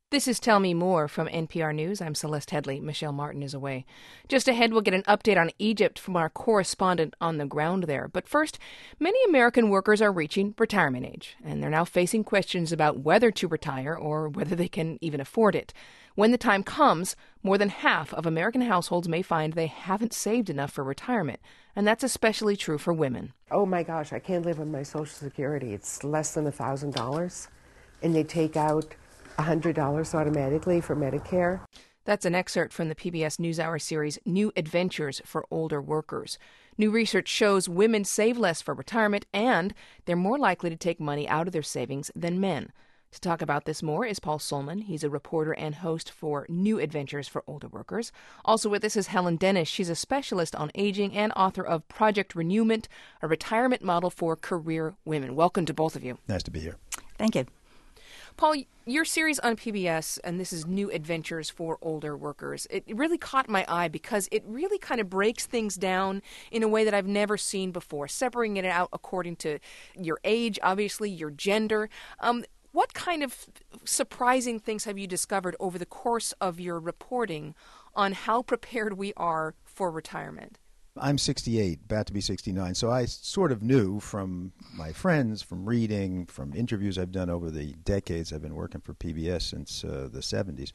This is Tell Me More from NPR News. I'm Celeste Headley. Michelle Martin is away. Just ahead, we'll get an update on Egypt from our correspondent on the ground there. But first, many American workers are reaching retirement age, and they're now facing questions about whether to retire or whether they can even afford it. When the time comes, more than half of American households may find they haven't saved enough for retirement, and that's especially true for women. Oh my gosh, I can't live on my Social Security. It's less than $1,000, and they take out $100 automatically for Medicare. That's an excerpt from the PBS NewsHour series New Adventures for Older Workers. New research shows women save less for retirement, and they're more likely to take money out of their savings than men. To talk about this more is Paul Solman. He's a reporter and host for New Adventures for Older Workers. Also with us is Helen Dennis. She's a specialist on aging and author of Project Renewment, a retirement model for career women. Welcome to both of you. Nice to be here. Thank you. Paul, your series on PBS, and this is New Adventures for Older Workers, it really caught my eye because it really kind of breaks things down in a way that I've never seen before, separating it out according to your age, obviously, your gender. What kind of surprising things have you discovered over the course of your reporting on how prepared we are for retirement? I'm 68, about to be 69, so I sort of knew from my friends, from reading, from interviews I've done over the decades I've been working for PBS since the 70s,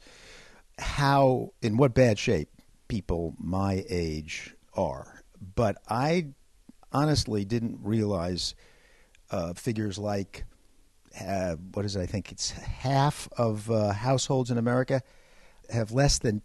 how, in what bad shape people my age are. But I honestly didn't realize figures like, what is it, I think it's half of households in America have less than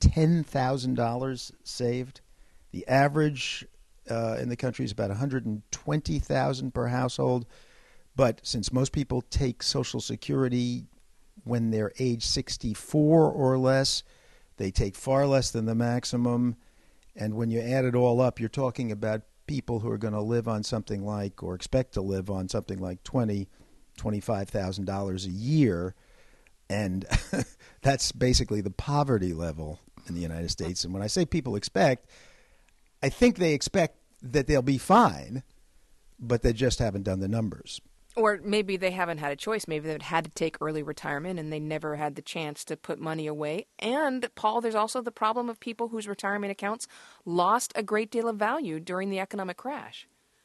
$10,000 saved. The average in the country is about $120,000 per household. But since most people take Social Security when they're age 64 or less, they take far less than the maximum. And when you add it all up, you're talking about people who are going to live on something like, or expect to live on something like $25,000 a year. And that's basically the poverty level in the United States. And when I say people expect, I think they expect that they'll be fine, but they just haven't done the numbers. Or maybe they haven't had a choice. Maybe they've had to take early retirement and they never had the chance to put money away. And, Paul, there's also the problem of people whose retirement accounts lost a great deal of value during the economic crash.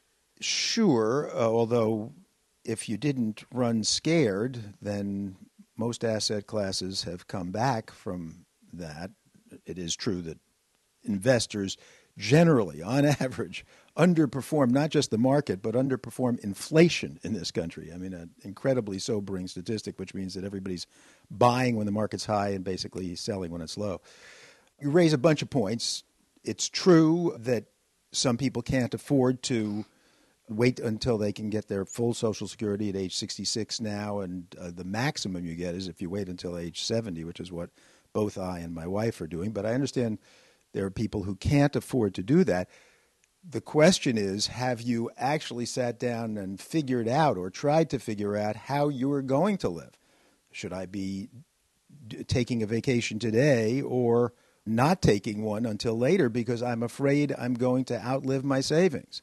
Sure, although if you didn't run scared, then most asset classes have come back from that. It is true that investors generally, on average, underperform not just the market, but underperform inflation in this country. I mean, an incredibly sobering statistic, which means that everybody's buying when the market's high and basically selling when it's low. You raise a bunch of points. It's true that some people can't afford to wait until they can get their full Social Security at age 66 now, and the maximum you get is if you wait until age 70, which is what both I and my wife are doing. But I understand there are people who can't afford to do that. The question is, have you actually sat down and figured out or tried to figure out how you are going to live? Should I be taking a vacation today or not taking one until later because I'm afraid I'm going to outlive my savings?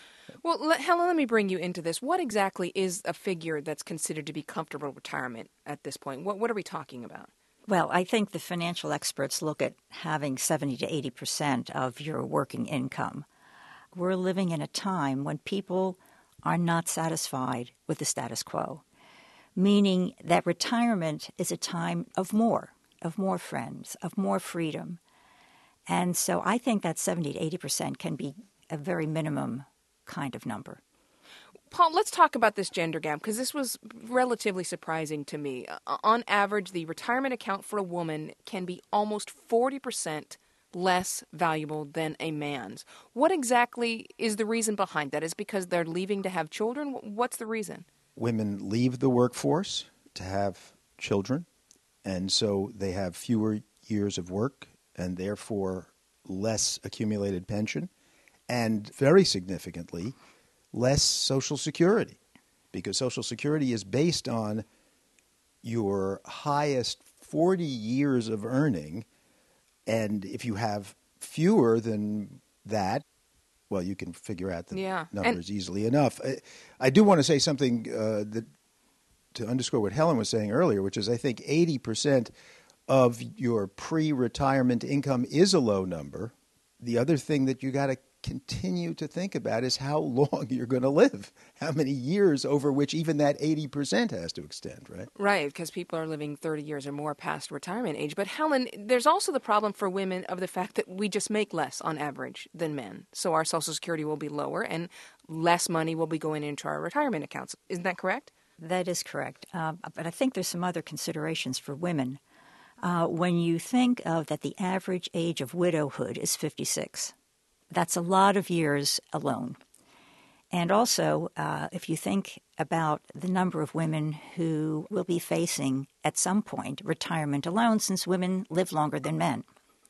Well, Helen, let me bring you into this. What exactly is a figure that's considered to be comfortable retirement at this point? What are we talking about? Well, I think the financial experts look at having 70 to 80% of your working income. We're living in a time when people are not satisfied with the status quo, meaning that retirement is a time of more friends, of more freedom. And so I think that 70 to 80% can be a very minimum kind of number. Paul, let's talk about this gender gap, because this was relatively surprising to me. On average, the retirement account for a woman can be almost 40% less valuable than a man's. What exactly is the reason behind that? Is it because they're leaving to have children? What's the reason? Women leave the workforce to have children, and so they have fewer years of work and therefore less accumulated pension, and very significantly, less Social Security, because Social Security is based on your highest 40 years of earning, and if you have fewer than that, well, you can figure out the numbers easily enough. I do want to say something to underscore what Helen was saying earlier, which is I think 80% of your pre-retirement income is a low number, the other thing that you got to continue to think about is how long you're going to live, how many years over which even that 80% has to extend, right? Right, because people are living 30 years or more past retirement age. But Helen, there's also the problem for women of the fact that we just make less on average than men. So our Social Security will be lower and less money will be going into our retirement accounts. Isn't that correct? That is correct. But I think there's some other considerations for women. When you think of that the average age of widowhood is 56, that's a lot of years alone. And also, if you think about the number of women who will be facing, at some point, retirement alone, since women live longer than men.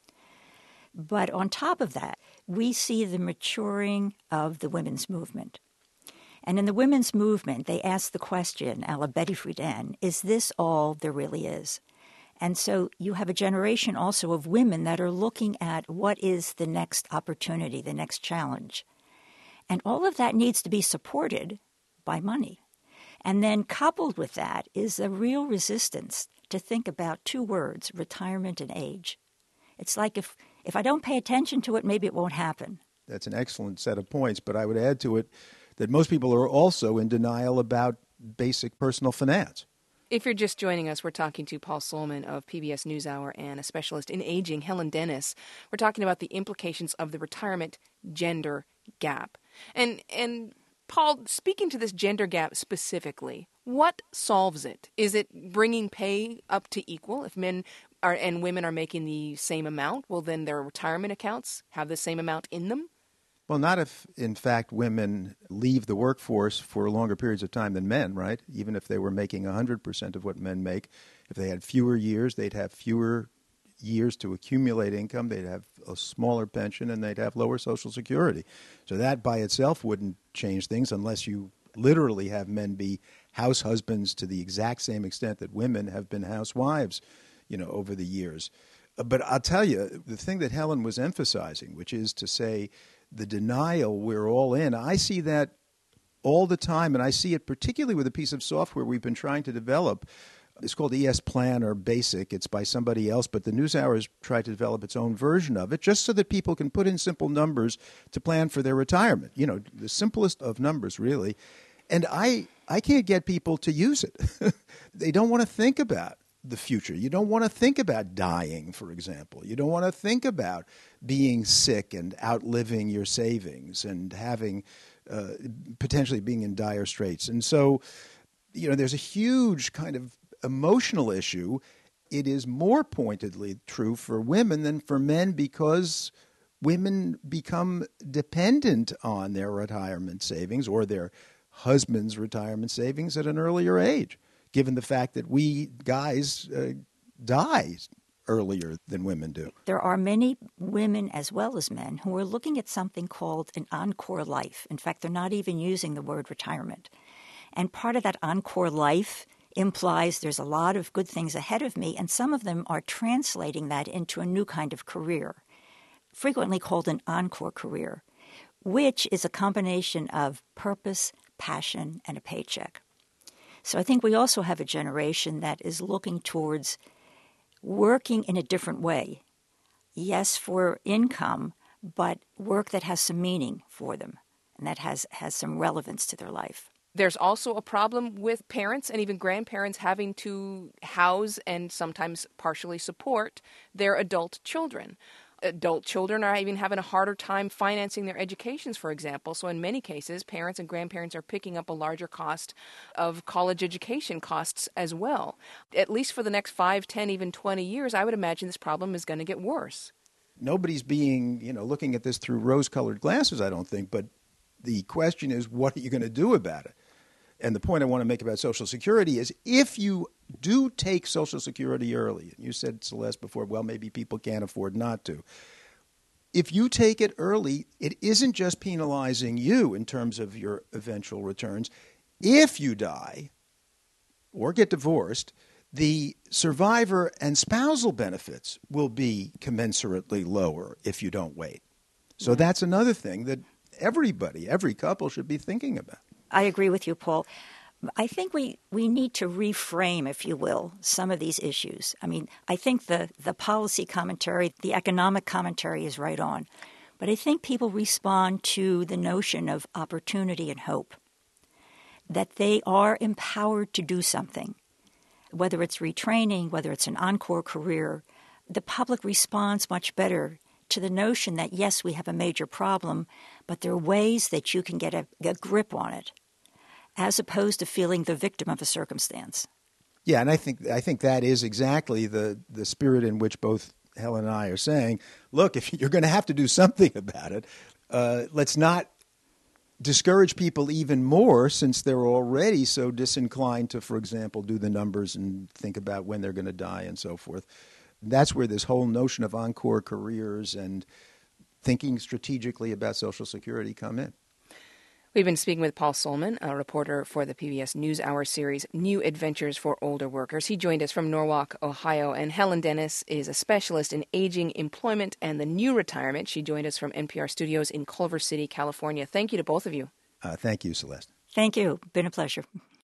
But on top of that, we see the maturing of the women's movement. And in the women's movement, they ask the question, a la Betty Friedan, is this all there really is? And so you have a generation also of women that are looking at what is the next opportunity, the next challenge. And all of that needs to be supported by money. And then coupled with that is a real resistance to think about two words, retirement and age. It's like if I don't pay attention to it, maybe it won't happen. That's an excellent set of points, but I would add to it that most people are also in denial about basic personal finance. If you're just joining us, we're talking to Paul Solman of PBS NewsHour and a specialist in aging, Helen Dennis. We're talking about the implications of the retirement gender gap. And Paul, speaking to this gender gap specifically, what solves it? Is it bringing pay up to equal? If men are and women are making the same amount, well, then their retirement accounts have the same amount in them? Well, not if, in fact, women leave the workforce for longer periods of time than men, right? Even if they were making 100% of what men make. If they had fewer years, they'd have fewer years to accumulate income, they'd have a smaller pension, and they'd have lower Social Security. So that by itself wouldn't change things unless you literally have men be house husbands to the exact same extent that women have been housewives, over the years. But I'll tell you, the thing that Helen was emphasizing, which is to say the denial we're all in, I see that all the time, and I see it particularly with a piece of software we've been trying to develop. It's called ES Plan or Basic. It's by somebody else, but the NewsHour has tried to develop its own version of it just so that people can put in simple numbers to plan for their retirement. The simplest of numbers, really. And I can't get people to use it. They don't want to think about the future. You don't want to think about dying, for example. You don't want to think about being sick and outliving your savings and having potentially being in dire straits. And so, there's a huge kind of emotional issue. It is more pointedly true for women than for men because women become dependent on their retirement savings or their husband's retirement savings at an earlier age, given the fact that we guys die earlier than women do. There are many women as well as men who are looking at something called an encore life. In fact, they're not even using the word retirement. And part of that encore life implies there's a lot of good things ahead of me, and some of them are translating that into a new kind of career, frequently called an encore career, which is a combination of purpose, passion, and a paycheck. So I think we also have a generation that is looking towards working in a different way. Yes, for income, but work that has some meaning for them and that has some relevance to their life. There's also a problem with parents and even grandparents having to house and sometimes partially support their adult children. Adult children are even having a harder time financing their educations, for example. So in many cases, parents and grandparents are picking up a larger cost of college education costs as well. At least for the next 5, 10, even 20 years, I would imagine this problem is going to get worse. Nobody's being, looking at this through rose-colored glasses, I don't think, but the question is, what are you going to do about it? And the point I want to make about Social Security is if you do take Social Security early, and you said, Celeste, before, well, maybe people can't afford not to. If you take it early, it isn't just penalizing you in terms of your eventual returns. If you die or get divorced, the survivor and spousal benefits will be commensurately lower if you don't wait. So that's another thing that every couple should be thinking about. I agree with you, Paul. I think we need to reframe, if you will, some of these issues. I mean, I think the policy commentary, the economic commentary is right on. But I think people respond to the notion of opportunity and hope, that they are empowered to do something, whether it's retraining, whether it's an encore career. The public responds much better to the notion that, yes, we have a major problem, but there are ways that you can get a grip on it, as opposed to feeling the victim of a circumstance. Yeah, and I think that is exactly the spirit in which both Helen and I are saying, look, if you're going to have to do something about it, let's not discourage people even more, since they're already so disinclined to, for example, do the numbers and think about when they're going to die and so forth. That's where this whole notion of encore careers and thinking strategically about Social Security come in. We've been speaking with Paul Solman, a reporter for the PBS NewsHour series New Adventures for Older Workers. He joined us from Norwalk, Ohio, and Helen Dennis is a specialist in aging, employment, and the new retirement. She joined us from NPR studios in Culver City, California. Thank you to both of you. Thank you, Celeste. Thank you. Been a pleasure.